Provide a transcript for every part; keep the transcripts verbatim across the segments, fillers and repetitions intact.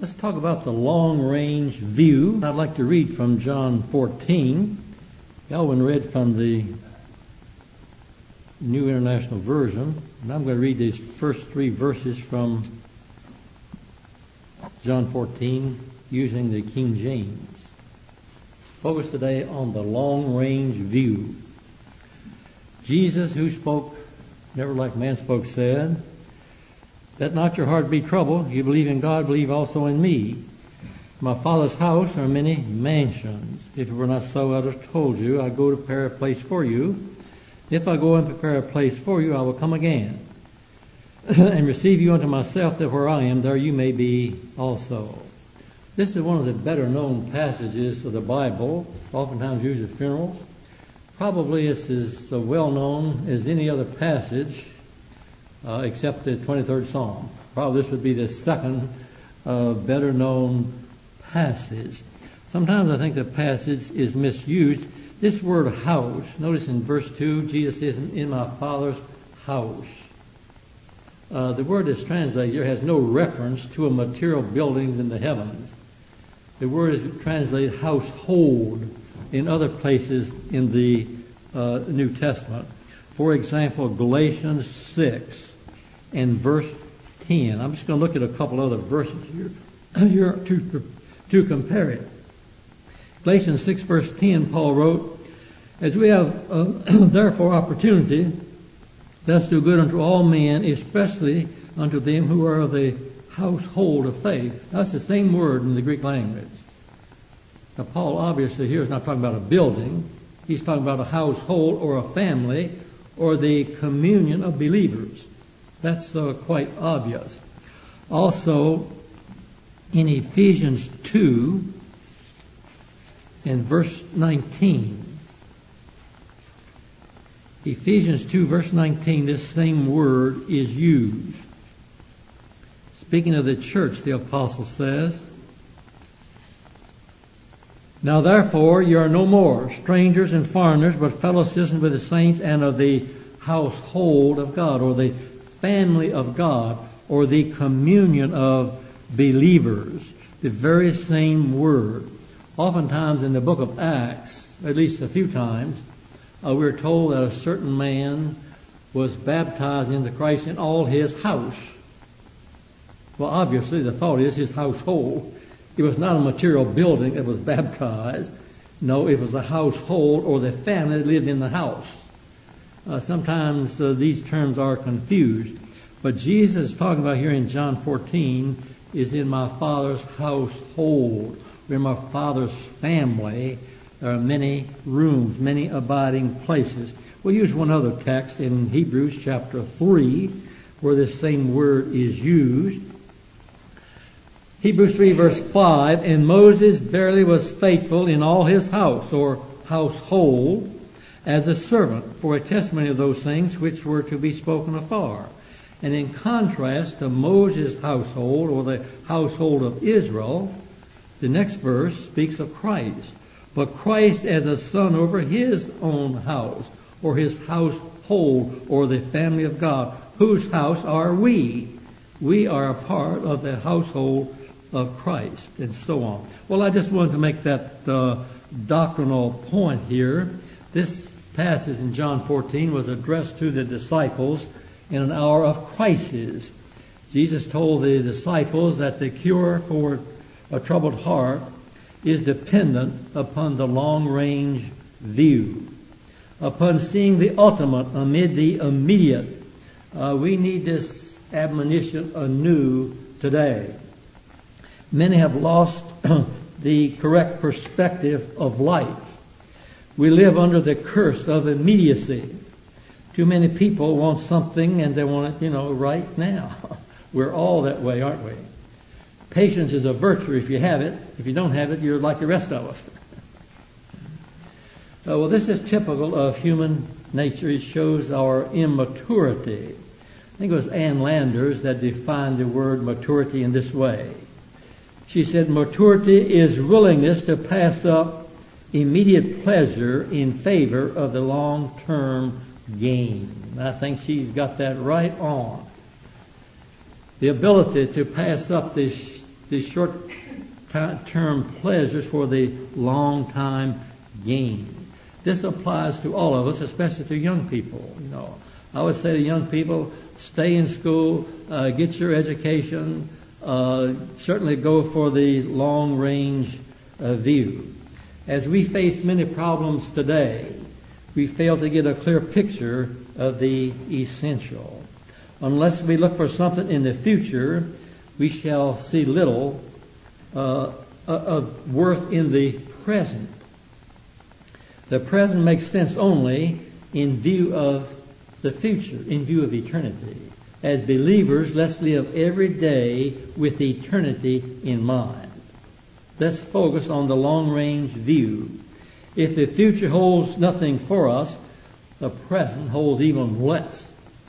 Let's talk about the long-range view. I'd like to read from John fourteen. Elwin read from the New International Version, and I'm going to read these first three verses from John fourteen using the King James. Focus today on the long-range view. Jesus, who spoke never like man spoke, said, "Let not your heart be troubled. You believe in God, believe also in me. In my Father's house are many mansions. If it were not so, I would have told you, I go to prepare a place for you. If I go and prepare a place for you, I will come again and receive you unto myself, that where I am, there you may be also." This is one of the better known passages of the Bible. It's oftentimes used at funerals. Probably it's as well known as any other passage uh, except the twenty-third Psalm. Probably this would be the second uh, better known passage. Sometimes I think the passage is misused. This word house, notice in verse two, Jesus says, "In my Father's house." Uh, the word that's translated here has no reference to a material building in the heavens. The word is translated household in other places in the uh, New Testament. For example, Galatians six and verse ten. I'm just going to look at a couple other verses here, here to, to compare it. Galatians six verse ten, Paul wrote, "As we have uh, therefore opportunity, let's do good unto all men, especially unto them who are of the household of faith." That's the same word in the Greek language. Now, Paul obviously here is not talking about a building. He's talking about a household or a family or the communion of believers. That's uh, quite obvious. Also, in Ephesians two and verse nineteen, Ephesians two verse nineteen, this same word is used. Speaking of the church, the apostle says, "Now therefore you are no more strangers and foreigners, but fellow citizens with the saints and of the household of God," or the family of God, or the communion of believers. The very same word. Oftentimes in the book of Acts, at least a few times, uh, we're told that a certain man was baptized into Christ in all his house. Well, obviously the thought is his household. It was not a material building that was baptized. No, it was the household or the family that lived in the house. Uh, sometimes uh, these terms are confused. But Jesus is talking about here in John fourteen is in my Father's household. We're in my Father's family. There are many rooms, many abiding places. We'll use one other text in Hebrews chapter three where this same word is used. Hebrews three verse five, "And Moses verily was faithful in all his house," or household, "as a servant for a testimony of those things which were to be spoken afar." And in contrast to Moses' household, or the household of Israel, the next verse speaks of Christ. "But Christ as a son over his own house," or his household, or the family of God. Whose house are we? We are a part of the household of Christ, and so on. Well, I just wanted to make that uh, doctrinal point here. This passage in John fourteen was addressed to the disciples in an hour of crisis. Jesus told the disciples that the cure for a troubled heart is dependent upon the long-range view, upon seeing the ultimate amid the immediate. Uh, we need this admonition anew today. Many have lost the correct perspective of life. We live under the curse of immediacy. Too many people want something and they want it, you know, right now. We're all that way, aren't we? Patience is a virtue if you have it. If you don't have it, you're like the rest of us. uh, well, this is typical of human nature. It shows our immaturity. I think it was Ann Landers that defined the word maturity in this way. She said, "Maturity is willingness to pass up immediate pleasure in favor of the long-term gain." I think she's got that right on. The ability to pass up the, the short-term pleasures for the long-time gain. This applies to all of us, especially to young people. You know, I would say to young people, stay in school, uh, get your education, uh, certainly go for the long-range uh, view. As we face many problems today, we fail to get a clear picture of the essential. Unless we look for something in the future, we shall see little uh, of worth in the present. The present makes sense only in view of the future, in view of eternity. As believers, let's live every day with eternity in mind. Let's focus on the long-range view. If the future holds nothing for us, the present holds even less.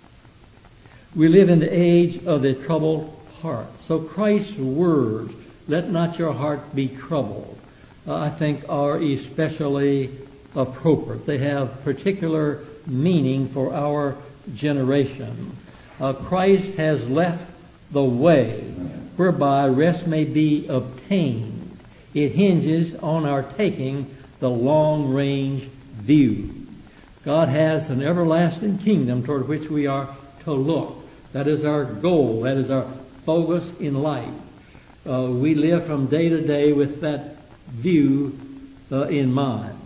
We live in the age of the troubled heart. So Christ's words, let not your heart be troubled, uh, I think are especially appropriate. They have particular meaning for our generation. Uh, Christ has left the way whereby rest may be obtained. It hinges on our taking the long-range view. God has an everlasting kingdom toward which we are to look. That is our goal. That is our focus in life. Uh, we live from day to day with that view uh, in mind.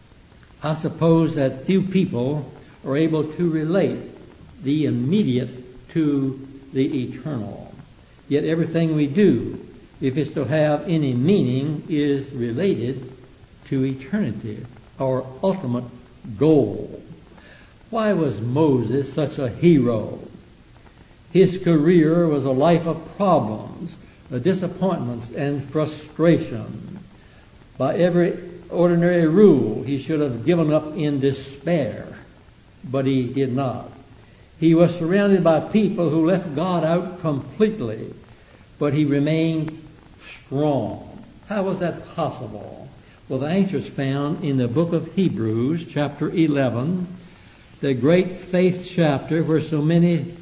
I suppose that few people are able to relate the immediate to the eternal. Yet everything we do, if it's to have any meaning, is related to eternity, our ultimate goal. Why was Moses such a hero? His career was a life of problems, disappointments, and frustration. By every ordinary rule, he should have given up in despair, but he did not. He was surrounded by people who left God out completely, but he remained strong. How was that possible? Well, the answer is found in the book of Hebrews, chapter eleven, the great faith chapter where so many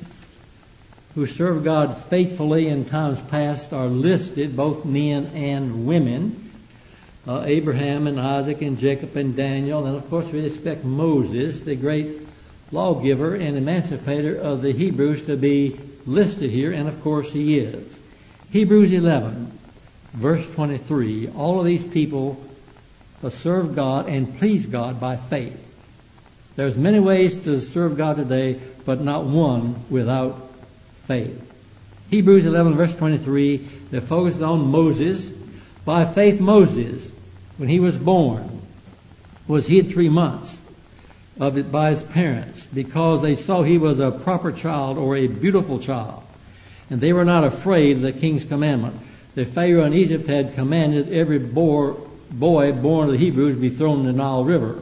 who serve God faithfully in times past are listed, both men and women. Uh, Abraham and Isaac and Jacob and Daniel, and of course we expect Moses, the great lawgiver and emancipator of the Hebrews, to be listed here, and of course he is. Hebrews eleven, verse twenty-three, all of these people serve God and please God by faith. There's many ways to serve God today, but not one without faith. Hebrews eleven, verse twenty-three, that focuses on Moses. By faith, Moses, when he was born, was hid three months of it by his parents because they saw he was a proper child or a beautiful child. And they were not afraid of the king's commandment. The Pharaoh in Egypt had commanded every boy, boy born of the Hebrews be thrown in the Nile River.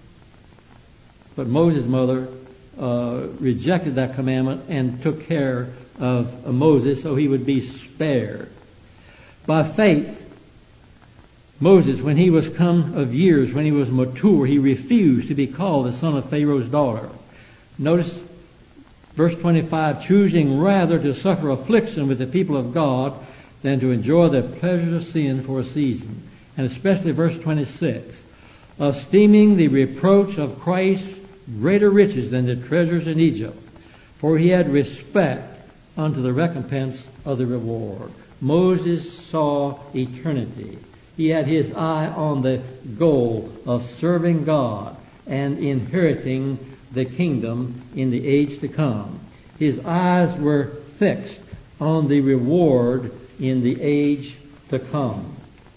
But Moses' mother uh, rejected that commandment and took care of uh, Moses so he would be spared. By faith, Moses, when he was come of years, when he was mature, he refused to be called the son of Pharaoh's daughter. Notice verse twenty-five, choosing rather to suffer affliction with the people of God than to enjoy the pleasures of sin for a season. And especially verse twenty-six, esteeming the reproach of Christ greater riches than the treasures in Egypt, for he had respect unto the recompense of the reward. Moses saw eternity. He had his eye on the goal of serving God and inheriting the kingdom in the age to come. His eyes were fixed on the reward in the age to come.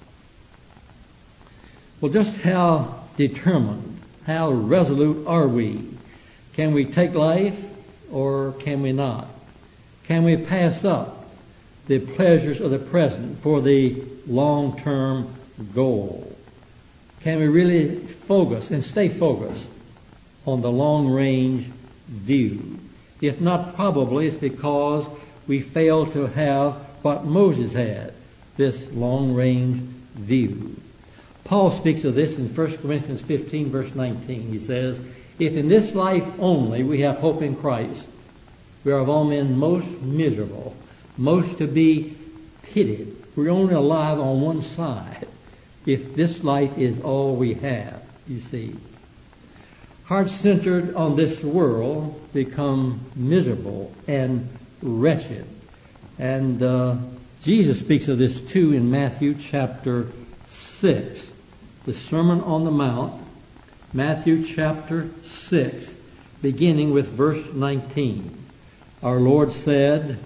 Well, just how determined, how resolute are we? Can we take life or can we not? Can we pass up the pleasures of the present for the long-term goal? Can we really focus and stay focused on the long-range view? If not, probably it's because we fail to have what Moses had, this long-range view. Paul speaks of this in First Corinthians fifteen, verse nineteen. He says, if in this life only we have hope in Christ, we are of all men most miserable, most to be pitied. We're only alive on one side if this life is all we have, you see. Hearts centered on this world become miserable and wretched. And uh, Jesus speaks of this too in Matthew chapter six, the Sermon on the Mount, Matthew chapter six, beginning with verse nineteen. Our Lord said,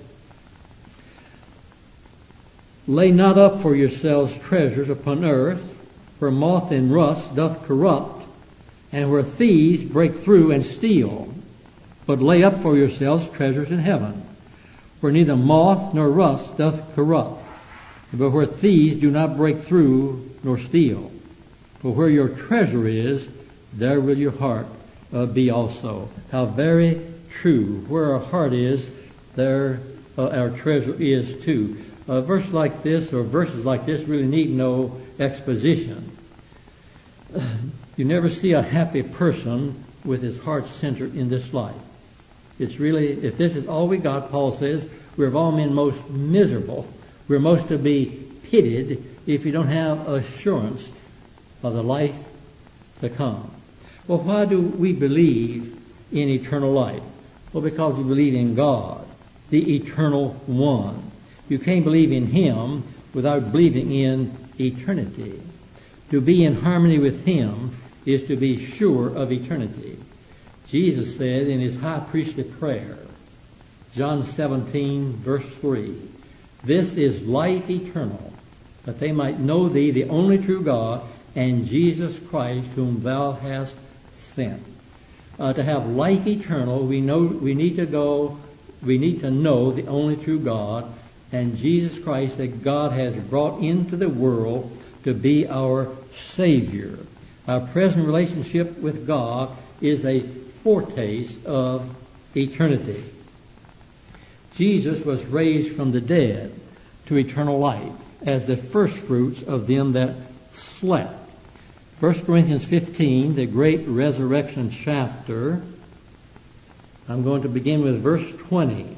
"Lay not up for yourselves treasures upon earth, where moth and rust doth corrupt, and where thieves break through and steal. But lay up for yourselves treasures in heaven, where neither moth nor rust doth corrupt, but where thieves do not break through nor steal. For where your treasure is, there will your heart uh, be also." How very true. Where our heart is, there uh, our treasure is too. A verse like this, or verses like this, really need no exposition. You never see a happy person with his heart centered in this life. It's really, if this is all we got, Paul says, we're of all men most miserable. We're most to be pitied if you don't have assurance of the life to come. Well, why do we believe in eternal life? Well, because we believe in God, the eternal one. You can't believe in Him without believing in eternity. To be in harmony with Him is to be sure of eternity. Jesus said in His high priestly prayer, John seventeen, verse three, "This is life eternal, that they might know Thee, the only true God, and Jesus Christ, whom Thou hast sent." Uh, to have life eternal, we know we need to go, we need to know the only true God, and Jesus Christ that God has brought into the world to be our Savior. Our present relationship with God is a foretaste of eternity. Jesus was raised from the dead to eternal life as the firstfruits of them that slept. First Corinthians fifteen, the great resurrection chapter. I'm going to begin with verse twenty.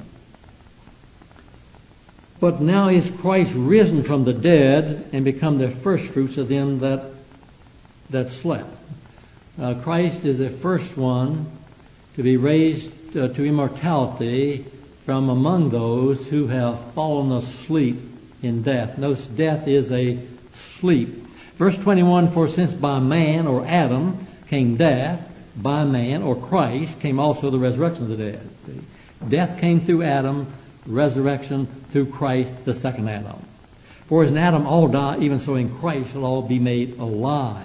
"But now is Christ risen from the dead and become the firstfruits of them that that slept." Uh, Christ is the first one to be raised uh, to immortality from among those who have fallen asleep in death. Notice death is a sleep. Verse twenty-one, "For since by man," or Adam, "came death, by man," or Christ, "came also the resurrection of the dead." See? Death came through Adam, resurrection through Christ, the second Adam. "For as in Adam all die, even so in Christ shall all be made alive.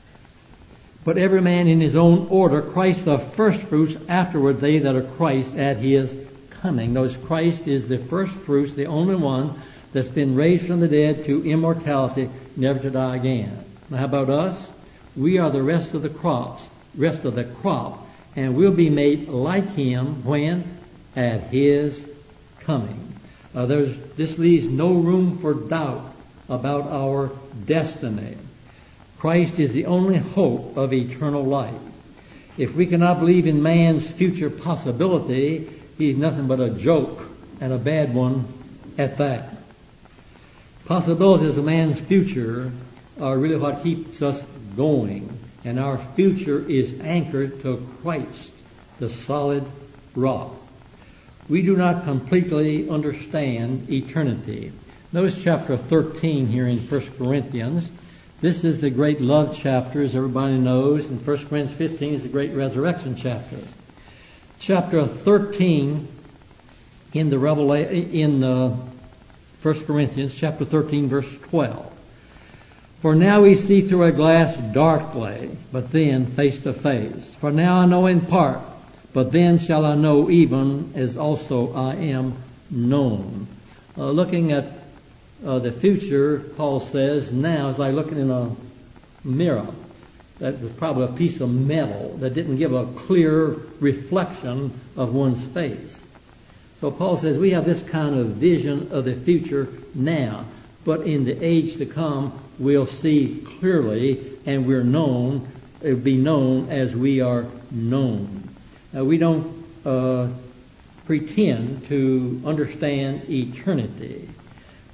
But every man in his own order, Christ the firstfruits, afterward they that are Christ at His coming." Notice Christ is the firstfruits, the only one that's been raised from the dead to immortality, never to die again. Now how about us? We are the rest of the crops, rest of the crop, and we'll be made like Him when? At His coming. Uh, there's, this leaves no room for doubt about our destiny. Christ is the only hope of eternal life. If we cannot believe in man's future possibility, he's nothing but a joke, and a bad one at that. Possibilities of man's future are really what keeps us going, and our future is anchored to Christ, the solid rock. We do not completely understand eternity. Notice chapter thirteen here in First Corinthians. This is the great love chapter, as everybody knows, and First Corinthians fifteen is the great resurrection chapter. Chapter thirteen in the Revelation, in uh, First Corinthians, chapter thirteen, verse twelve. "For now we see through a glass darkly, but then face to face. For now I know in part, but then shall I know even as also I am known." Uh, looking at uh, the future, Paul says, now is like looking in a mirror. That was probably a piece of metal that didn't give a clear reflection of one's face. So Paul says we have this kind of vision of the future now, but in the age to come we'll see clearly, and we're known, it will be known as we are known. Now, we don't uh, pretend to understand eternity,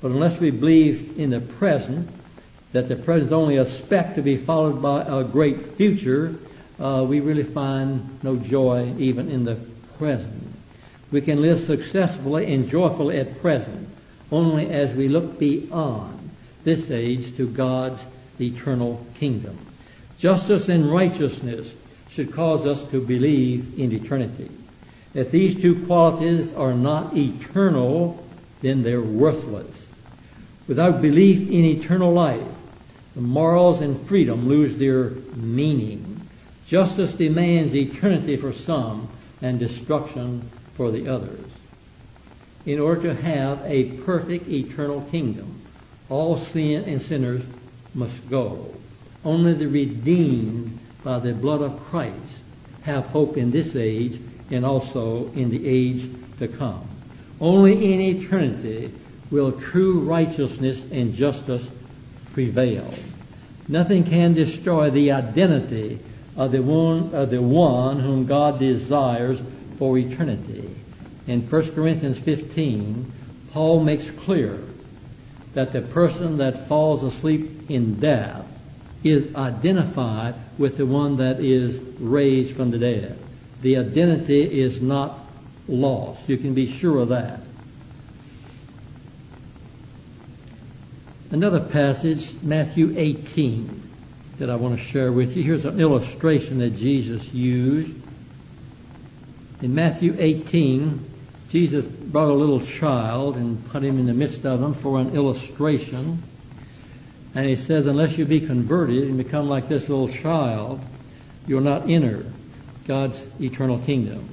But unless we believe in the present, that the present is only a speck to be followed by a great future, uh, we really find no joy even in the present. We can live successfully and joyfully at present only as we look beyond this age to God's eternal kingdom. Justice and righteousness should cause us to believe in eternity. If these two qualities are not eternal, then they're worthless. Without belief in eternal life, the morals and freedom lose their meaning. Justice demands eternity for some and destruction for the others. In order to have a perfect eternal kingdom, all sin and sinners must go. Only the redeemed by the blood of Christ have hope in this age and also in the age to come. Only in eternity will true righteousness and justice prevail. Nothing can destroy the identity of the one, of the one whom God desires for eternity. In First Corinthians fifteen, Paul makes clear that the person that falls asleep in death is identified with the one that is raised from the dead. The identity is not lost. You can be sure of that. Another passage, Matthew eighteen, that I want to share with you. Here's an illustration that Jesus used. In Matthew eighteen, Jesus brought a little child and put him in the midst of them for an illustration. And he says, unless you be converted and become like this little child, you'll not enter God's eternal kingdom.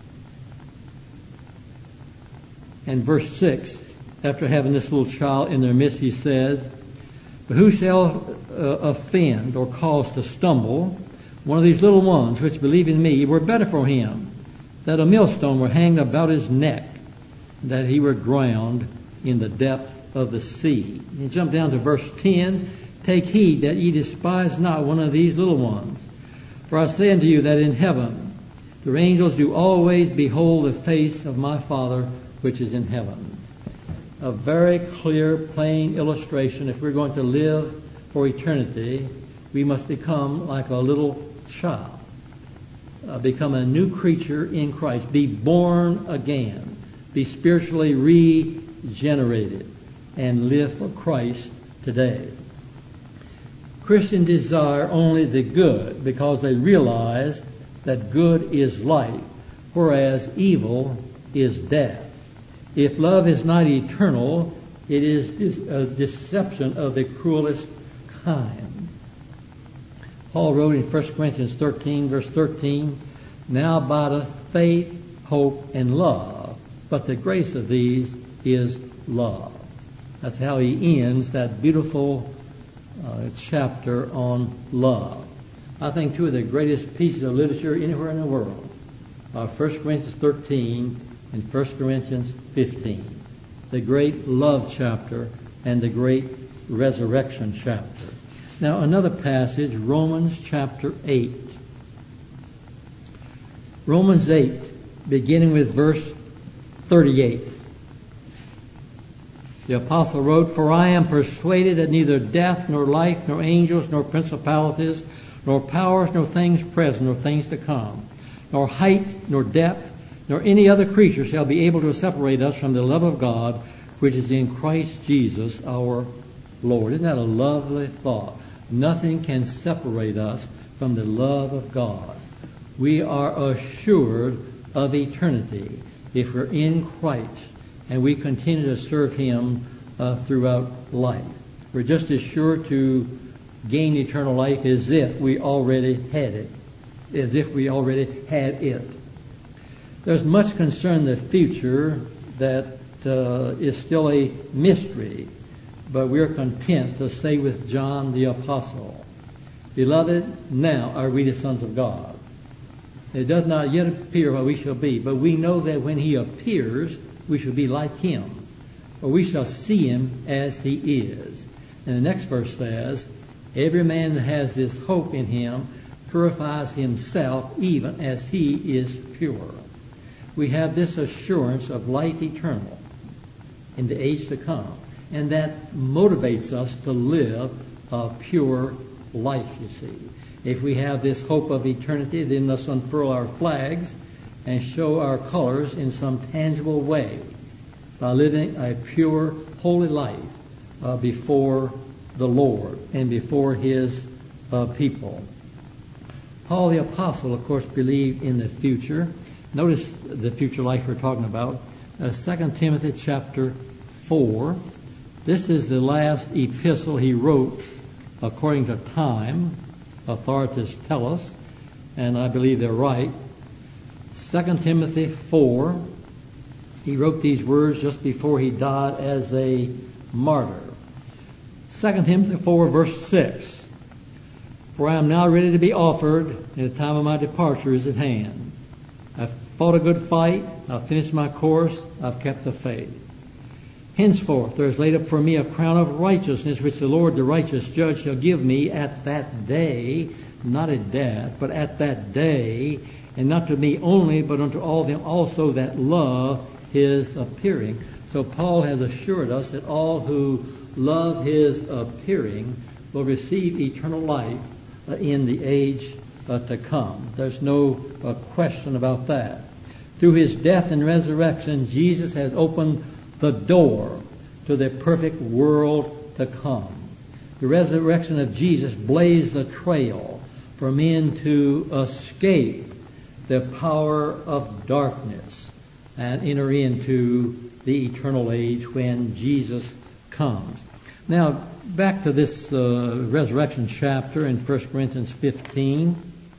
And verse six, after having this little child in their midst, he says, but who shall uh, offend or cause to stumble one of these little ones which believe in me, were better for him that a millstone were hanged about his neck, that he were drowned in the depth of the sea. You jump down to verse ten. Take heed that ye despise not one of these little ones. For I say unto you that in heaven the angels do always behold the face of my Father which is in heaven. A very clear, plain illustration. If we're going to live for eternity, we must become like a little child. Uh, become a new creature in Christ. Be born again. Be spiritually regenerated. And live for Christ today. Christians desire only the good because they realize that good is life, whereas evil is death. If love is not eternal, it is a deception of the cruelest kind. Paul wrote in First Corinthians thirteen, verse thirteen, now abideth faith, hope, and love, but the grace of these is love. That's how he ends that beautiful uh, chapter on love. I think two of the greatest pieces of literature anywhere in the world are First Corinthians thirteen and First Corinthians fifteen. The great love chapter and the great resurrection chapter. Now another passage, Romans chapter eight. Romans eight, beginning with verse thirty-eight. The apostle wrote, for I am persuaded that neither death, nor life, nor angels, nor principalities, nor powers, nor things present, nor things to come, nor height, nor depth, nor any other creature shall be able to separate us from the love of God, which is in Christ Jesus our Lord. Isn't that a lovely thought? Nothing can separate us from the love of God. We are assured of eternity if we're in Christ. And we continue to serve Him uh, throughout life. We're just as sure to gain eternal life as if we already had it. As if we already had it. There's much concern in the future that uh, is still a mystery. But we're content to say with John the Apostle, beloved, now are we the sons of God. It does not yet appear what we shall be, but we know that when He appears, we shall be like Him, or we shall see Him as He is. And the next verse says, every man that has this hope in Him purifies himself even as he is pure. We have this assurance of life eternal in the age to come. And that motivates us to live a pure life, you see. If we have this hope of eternity, then let's unfurl our flags and show our colors in some tangible way by living a pure, holy life uh, before the Lord and before His uh, people. Paul the Apostle, of course, believed in the future. Notice the future life we're talking about. Uh, Second Timothy chapter four. This is the last epistle he wrote according to time. Authorities tell us, and I believe they're right. Second Timothy four. He wrote these words just before he died as a martyr. Second Timothy four, verse six. For I am now ready to be offered, and the time of my departure is at hand. I've fought a good fight. I've finished my course. I've kept the faith. Henceforth there is laid up for me a crown of righteousness, which the Lord, the righteous judge, shall give me at that day, not at death, but at that day, and not to me only, but unto all them also that love His appearing. So Paul has assured us that all who love His appearing will receive eternal life uh, in the age uh, to come. There's no uh, question about that. Through His death and resurrection, Jesus has opened the door to the perfect world to come. The resurrection of Jesus blazed the trail for men to escape the power of darkness and enter into the eternal age when Jesus comes. Now, back to this uh, resurrection chapter in First Corinthians fifteen.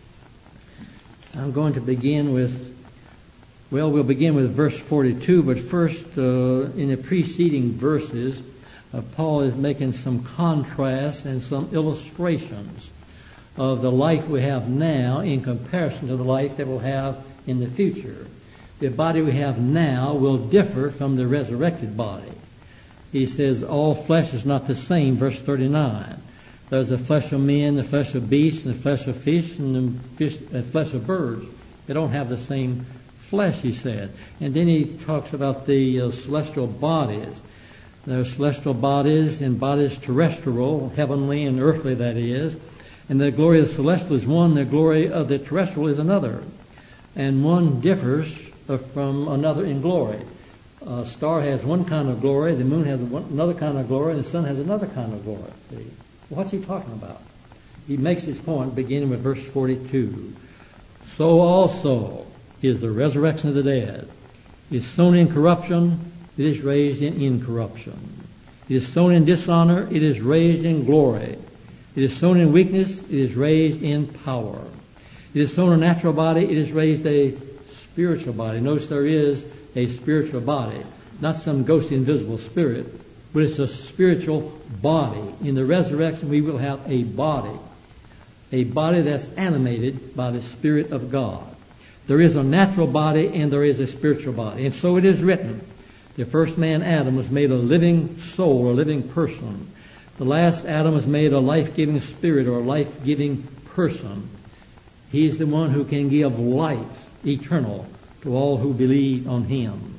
I'm going to begin with Well, we'll begin with verse forty-two, but first, uh, in the preceding verses, uh, Paul is making some contrasts and some illustrations of the life we have now in comparison to the life that we'll have in the future. The body we have now will differ from the resurrected body. He says, all flesh is not the same, verse thirty-nine. There's the flesh of men, the flesh of beasts, and the flesh of fish, and the fish, uh, flesh of birds. They don't have the same flesh, he said. And then he talks about the uh, celestial bodies. There are celestial bodies and bodies terrestrial, heavenly and earthly, that is. And the glory of the celestial is one, the glory of the terrestrial is another. And one differs uh, from another in glory. A star has one kind of glory, the moon has one, another kind of glory, and the sun has another kind of glory. See? What's he talking about? He makes his point beginning with verse forty-two. So also is the resurrection of the dead. It is sown in corruption, it is raised in incorruption. It is sown in dishonor, it is raised in glory. It is sown in weakness, it is raised in power. It is sown a natural body, it is raised a spiritual body. Notice there is a spiritual body, not some ghostly invisible spirit, but it's a spiritual body. In the resurrection we will have a body, a body that's animated by the Spirit of God. There is a natural body and there is a spiritual body. And so it is written, the first man, Adam, was made a living soul, a living person. The last Adam was made a life-giving spirit or a life-giving person. He's the one who can give life eternal to all who believe on Him.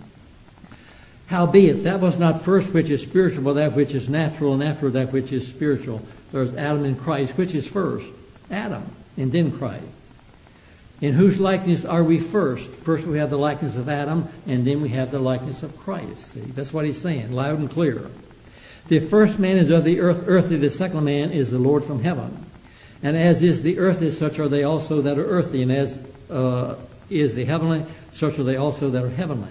Howbeit, that was not first which is spiritual, but that which is natural, and after that which is spiritual. There's Adam and Christ. Which is first? Adam, and then Christ. In whose likeness are we first? First we have the likeness of Adam, and then we have the likeness of Christ. See, that's what he's saying, loud and clear. The first man is of the earth, earthly. The second man is the Lord from heaven. And as is the earthly, such are they also that are earthly. And as uh, is the heavenly, such are they also that are heavenly.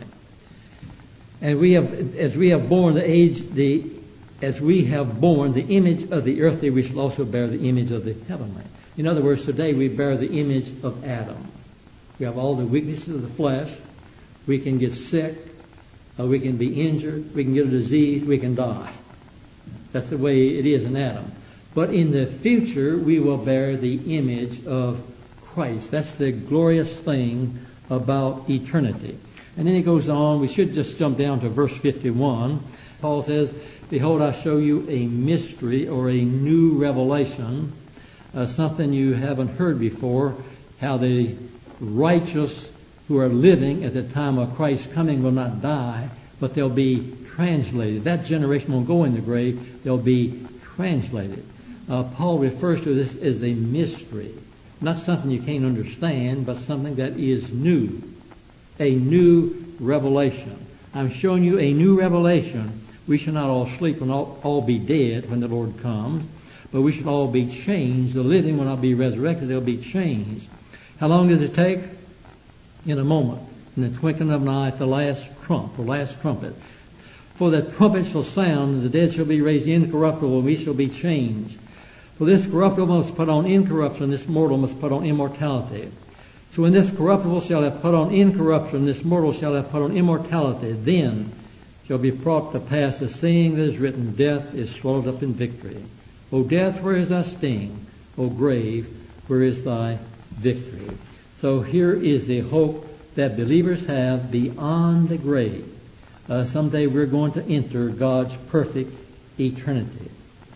And we have, as we have borne the age, the as we have borne the image of the earthly, we shall also bear the image of the heavenly. In other words, today we bear the image of Adam. We have all the weaknesses of the flesh. We can get sick. Uh, we can be injured. We can get a disease. We can die. That's the way it is in Adam. But in the future, we will bear the image of Christ. That's the glorious thing about eternity. And then he goes on. We should just jump down to verse fifty-one. Paul says, behold, I show you a mystery or a new revelation. Uh, something you haven't heard before, how the righteous who are living at the time of Christ's coming will not die, but they'll be translated. That generation won't go in the grave. They'll be translated. Uh, Paul refers to this as a mystery. Not something you can't understand, but something that is new. A new revelation. I'm showing you a new revelation. We shall not all sleep and all, all be dead when the Lord comes, but we shall all be changed. The living will not be resurrected. They'll be changed. How long does it take? In a moment. In the twinkling of an eye, at the last trump, the last trumpet. For the trumpet shall sound, and the dead shall be raised incorruptible, and we shall be changed. For this corruptible must put on incorruption, this mortal must put on immortality. So when this corruptible shall have put on incorruption, this mortal shall have put on immortality, then shall be brought to pass the saying that is written, death is swallowed up in victory. O death, where is thy sting? O grave, where is thy victory? So here is the hope that believers have beyond the grave. Uh, someday we're going to enter God's perfect eternity.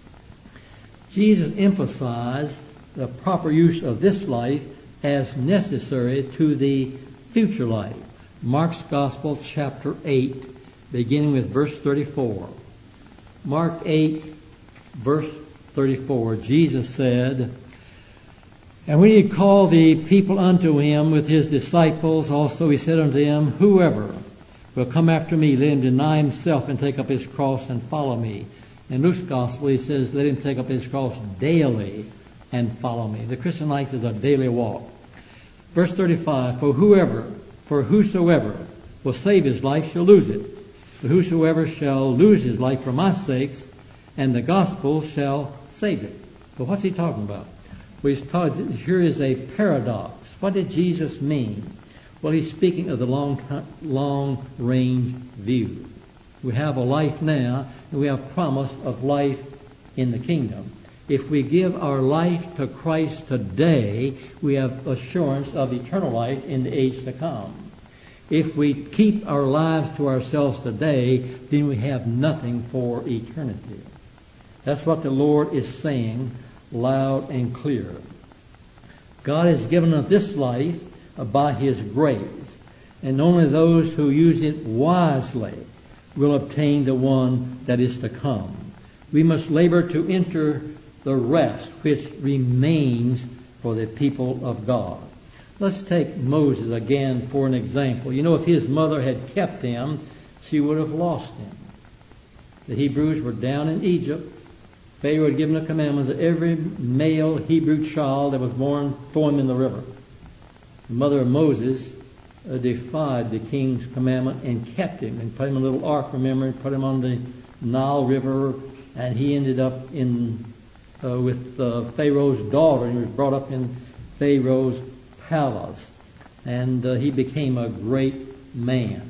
Jesus emphasized the proper use of this life as necessary to the future life. Mark's Gospel, chapter eight, beginning with verse thirty-four. Mark eight, verse thirty-four. Jesus said, and when he had called the people unto him with his disciples, also he said unto them, whoever will come after me, let him deny himself and take up his cross and follow me. In Luke's Gospel, he says, let him take up his cross daily and follow me. The Christian life is a daily walk. Verse thirty-five, for whoever, for whosoever will save his life shall lose it. But whosoever shall lose his life for my sakes and the gospel shall save it. But what's he talking about? Well, he's talking, here is a paradox. What did Jesus mean? Well, he's speaking of the long, long range view. We have a life now, and we have promise of life in the kingdom. If we give our life to Christ today, we have assurance of eternal life in the age to come. If we keep our lives to ourselves today, then we have nothing for eternity. That's what the Lord is saying loud and clear. God has given us this life by His grace, and only those who use it wisely will obtain the one that is to come. We must labor to enter the rest which remains for the people of God. Let's take Moses again for an example. You know, if his mother had kept him, she would have lost him. The Hebrews were down in Egypt. Pharaoh had given a commandment that every male Hebrew child that was born, throw him in the river. The mother of Moses uh, defied the king's commandment and kept him and put him in a little ark, remember, and put him on the Nile River, and he ended up in uh, with uh, Pharaoh's daughter. He was brought up in Pharaoh's palace, and uh, he became a great man,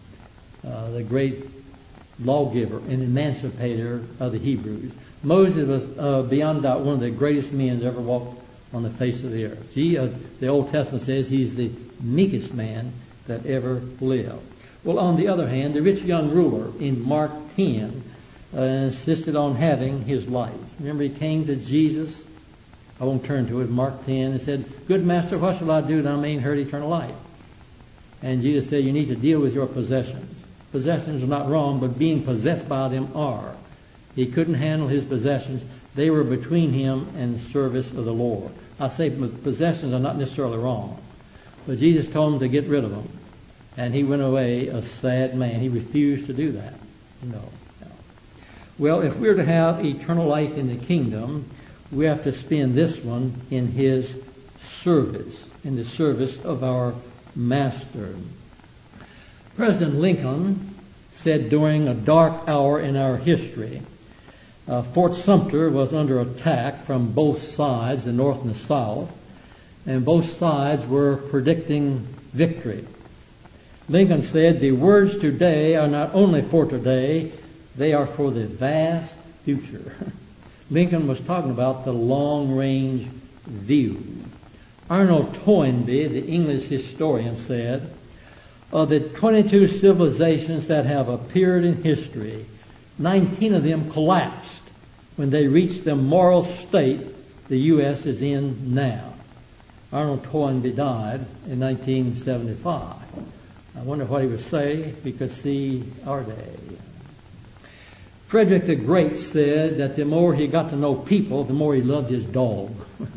uh, the great lawgiver and emancipator of the Hebrews. Moses was uh, beyond doubt one of the greatest men that ever walked on the face of the earth. He, uh, the Old Testament says he's the meekest man that ever lived. Well, on the other hand, the rich young ruler in Mark ten uh, insisted on having his life. Remember, he came to Jesus. I won't turn to it. Mark ten, and said, "Good master, what shall I do that I may inherit eternal life?" And Jesus said, "You need to deal with your possessions. Possessions are not wrong, but being possessed by them are." He couldn't handle his possessions. They were between him and the service of the Lord. I say possessions are not necessarily wrong, but Jesus told him to get rid of them. And he went away a sad man. He refused to do that. No. no. Well, if we're to have eternal life in the kingdom, we have to spend this one in His service, in the service of our Master. President Lincoln said during a dark hour in our history, uh, Fort Sumter was under attack from both sides, the North and the South, and both sides were predicting victory. Lincoln said, "The words today are not only for today, they are for the vast future." Lincoln was talking about the long-range view. Arnold Toynbee, the English historian, said, "Of the twenty-two civilizations that have appeared in history, nineteen of them collapsed when they reached the moral state the U S is in now." Arnold Toynbee died in nineteen seventy-five. I wonder what he would say if he could see our day. Frederick the Great said that the more he got to know people, the more he loved his dog.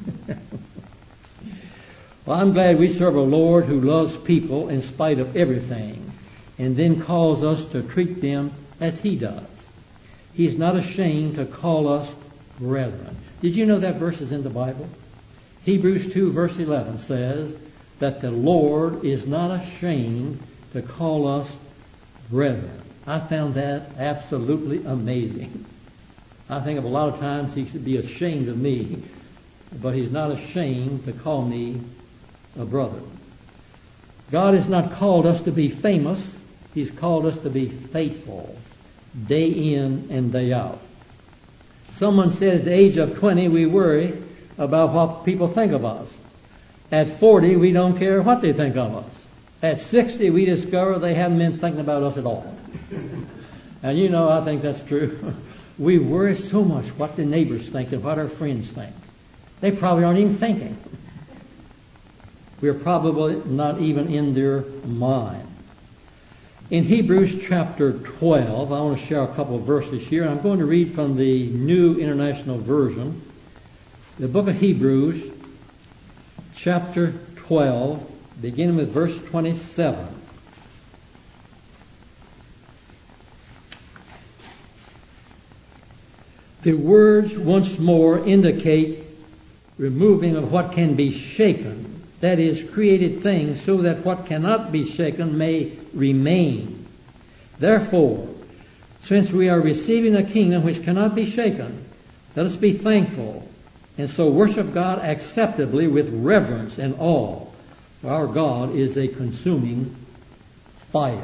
Well, I'm glad we serve a Lord who loves people in spite of everything, and then calls us to treat them as he does. He's not ashamed to call us brethren. Did you know that verse is in the Bible? Hebrews two verse eleven says that the Lord is not ashamed to call us brethren. I found that absolutely amazing. I think of a lot of times he should be ashamed of me, but he's not ashamed to call me a brother. God has not called us to be famous. He's called us to be faithful, day in and day out. Someone said at the age of twenty, we worry about what people think of us. At forty, we don't care what they think of us. At sixty, we discover they haven't been thinking about us at all. And you know, I think that's true. We worry so much what the neighbors think and what our friends think. They probably aren't even thinking. We're probably not even in their mind. In Hebrews chapter twelve, I want to share a couple of verses here. I'm going to read from the New International Version. The book of Hebrews, chapter twelve, beginning with verse twenty-seven. The words once more indicate removing of what can be shaken, that is, created things, so that what cannot be shaken may remain. Therefore, since we are receiving a kingdom which cannot be shaken, let us be thankful, and so worship God acceptably with reverence and awe. For our God is a consuming fire.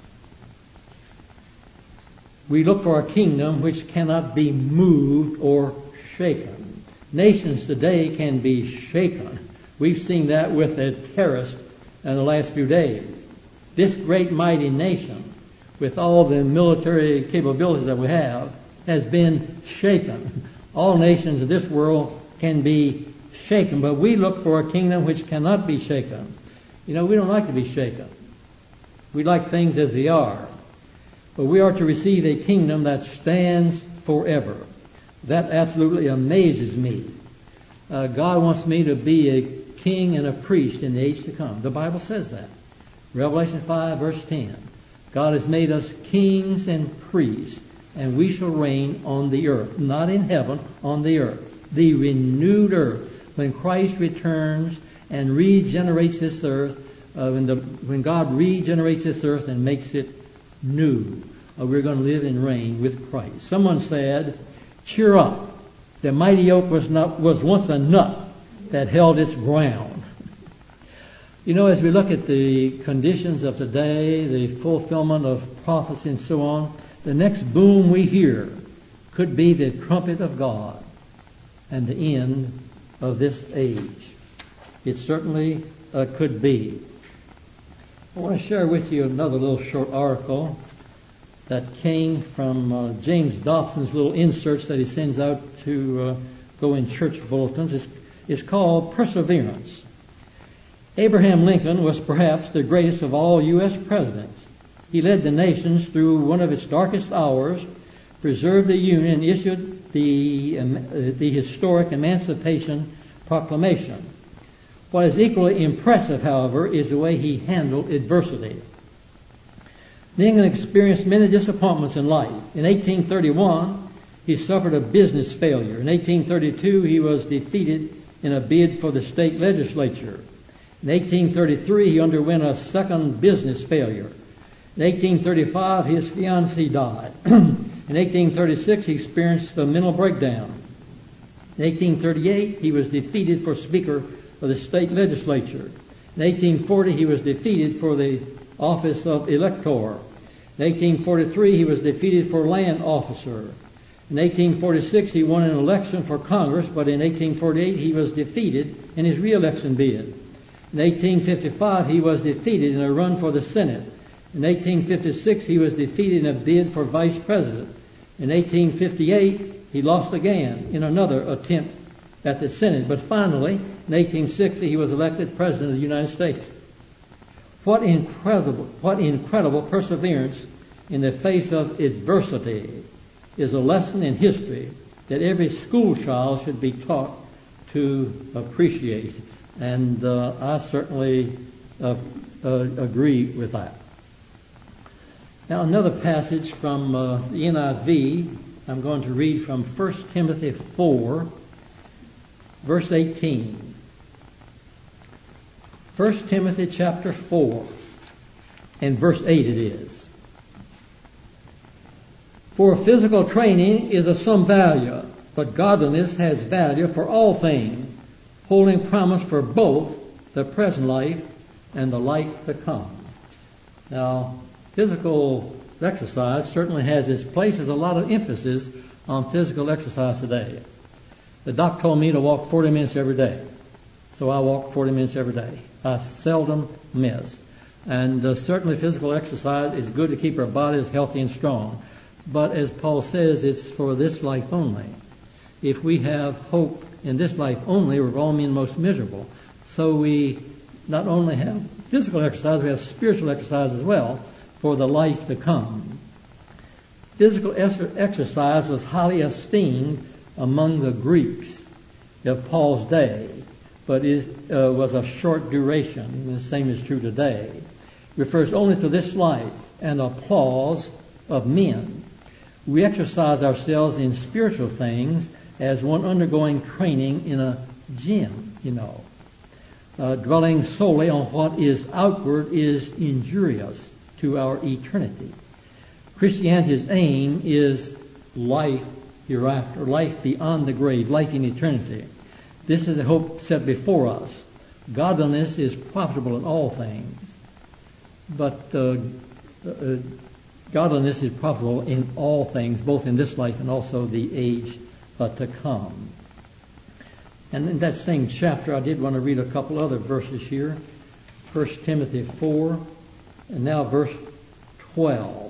We look for a kingdom which cannot be moved or shaken. Nations today can be shaken. We've seen that with the terrorists in the last few days. This great mighty nation, with all the military capabilities that we have, has been shaken. All nations of this world can be shaken, but we look for a kingdom which cannot be shaken. You know, we don't like to be shaken. We like things as they are. But we are to receive a kingdom that stands forever. That absolutely amazes me. Uh, God wants me to be a king and a priest in the age to come. The Bible says that. Revelation five, verse ten. God has made us kings and priests, and we shall reign on the earth. Not in heaven, on the earth. The renewed earth. When Christ returns and regenerates this earth, uh, when, the, when God regenerates this earth and makes it new, uh, we're going to live and reign with Christ. Someone said, cheer up. The mighty oak was not was once a nut that held its ground. You know, as we look at the conditions of today, the fulfillment of prophecy and so on, the next boom we hear could be the trumpet of God and the end of this age. It certainly uh, could be. I want to share with you another little short article that came from uh, James Dobson's little inserts that he sends out to uh, go in church bulletins. It's, it's called Perseverance. Abraham Lincoln was perhaps the greatest of all U S presidents. He led the nations through one of its darkest hours, preserved the Union, and issued the, um, uh, the historic Emancipation Proclamation. What is equally impressive, however, is the way he handled adversity. Lincoln experienced many disappointments in life. In eighteen thirty-one, he suffered a business failure. In eighteen thirty-two, he was defeated in a bid for the state legislature. In eighteen thirty-three, he underwent a second business failure. In eighteen thirty-five, his fiancée died. In eighteen thirty-six, he experienced a mental breakdown. In eighteen thirty-eight, he was defeated for Speaker of the state legislature. In eighteen forty, he was defeated for the office of elector. In eighteen forty-three, he was defeated for land officer. In eighteen forty-six, he won an election for Congress, but in eighteen forty-eight, he was defeated in his re-election bid. In eighteen fifty-five, he was defeated in a run for the Senate. In eighteen fifty-six, he was defeated in a bid for vice president. In eighteen fifty-eight, he lost again in another attempt at the Senate. But finally, in eighteen sixty, he was elected President of the United States. What incredible, what incredible perseverance in the face of adversity. is a lesson in history that every school child should be taught to appreciate. And uh, I certainly uh, uh, agree with that. Now, another passage from uh, the N I V, I'm going to read from First Timothy four, verse eighteen. First Timothy chapter four, and verse eight it is. For physical training is of some value, but godliness has value for all things, holding promise for both the present life and the life to come. Now, physical exercise certainly has its place. There's a lot of emphasis on physical exercise today. The doc told me to walk forty minutes every day, so I walk forty minutes every day. I seldom miss. And uh, certainly physical exercise is good to keep our bodies healthy and strong. But as Paul says, it's for this life only. If we have hope in this life only, we're all men most miserable. So we not only have physical exercise, we have spiritual exercise as well for the life to come. Physical exercise was highly esteemed among the Greeks of Paul's day, but it uh, was of short duration. The same is true today. It refers only to this life and applause of men. We exercise ourselves in spiritual things as one undergoing training in a gym, you know. Uh, dwelling solely on what is outward is injurious to our eternity. Christianity's aim is life hereafter, life beyond the grave, life in eternity. This is the hope set before us. Godliness is profitable in all things, but uh, uh, godliness is profitable in all things, both in this life and also the age uh, to come. And in that same chapter, I did want to read a couple other verses here. First Timothy four, and now verse twelve.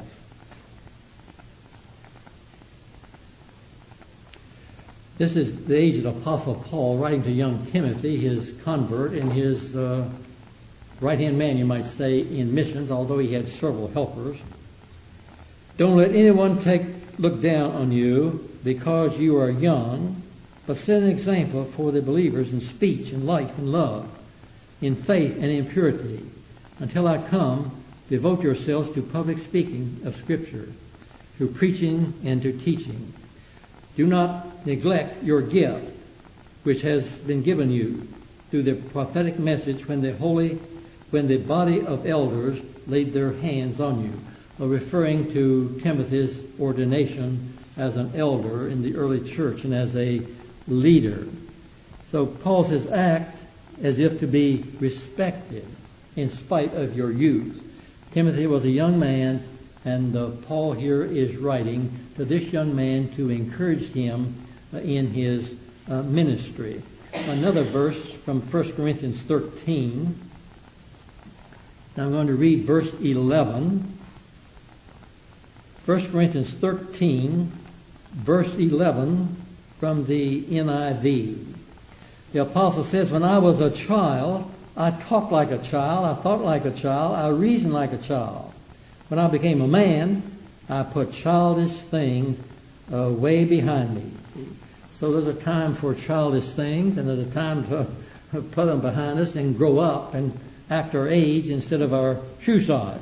This is the age of the Apostle Paul writing to young Timothy, his convert, and his uh, right-hand man, you might say, in missions, although he had several helpers. Don't let anyone take look down on you because you are young, but set an example for the believers in speech and life and love, in faith and in purity. Until I come, devote yourselves to public speaking of Scripture, to preaching and to teaching. Do not neglect your gift, which has been given you through the prophetic message when the holy, when the body of elders laid their hands on you, uh, referring to Timothy's ordination as an elder in the early church and as a leader. So Paul says, act as if to be respected in spite of your youth. Timothy was a young man, and uh, Paul here is writing to this young man to encourage him uh, in his uh, ministry. Another verse from First Corinthians thirteen. Now I'm going to read verse eleven. First Corinthians thirteen, verse eleven from the N I V. The apostle says, when I was a child, I talked like a child, I thought like a child, I reasoned like a child. When I became a man, I put childish things uh, way behind me. So there's a time for childish things, and there's a time to put them behind us and grow up and act our age instead of our shoe size.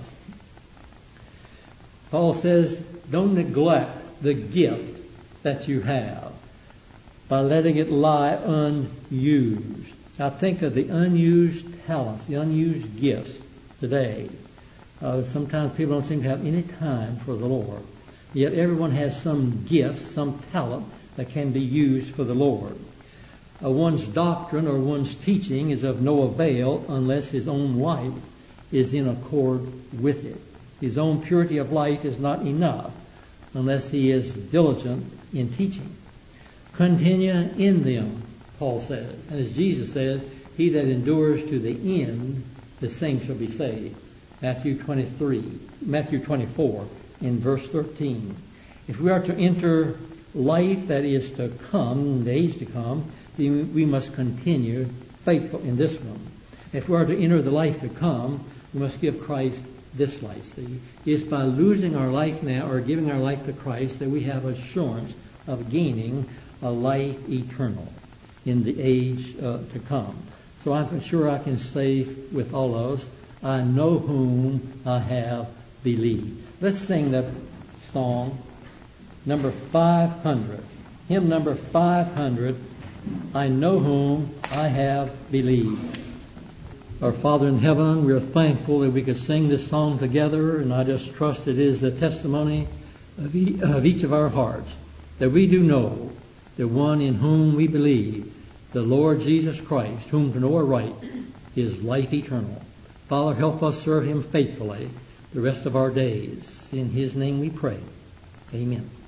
Paul says, don't neglect the gift that you have by letting it lie unused. Now think of the unused talents, the unused gifts today. Uh, sometimes people don't seem to have any time for the Lord. Yet everyone has some gift, some talent that can be used for the Lord. Uh, one's doctrine or one's teaching is of no avail unless his own life is in accord with it. His own purity of life is not enough unless he is diligent in teaching. Continue in them, Paul says. And as Jesus says, he that endures to the end, the same shall be saved. Matthew twenty-three, Matthew twenty-four, in verse thirteen. If we are to enter life that is to come, the age to come, then we must continue faithful in this one. If we are to enter the life to come, we must give Christ this life. See, it's by losing our life now or giving our life to Christ that we have assurance of gaining a life eternal in the age uh, to come. So I'm sure I can say with all of us, I know whom I have believed. Let's sing that song, number five hundred. Hymn number five hundred, I know whom I have believed. Our Father in heaven, we are thankful that we could sing this song together, and I just trust it is the testimony of, e- of each of our hearts that we do know the one in whom we believe, the Lord Jesus Christ, whom to know aright is life eternal. Father, help us serve him faithfully the rest of our days. In his name we pray. Amen.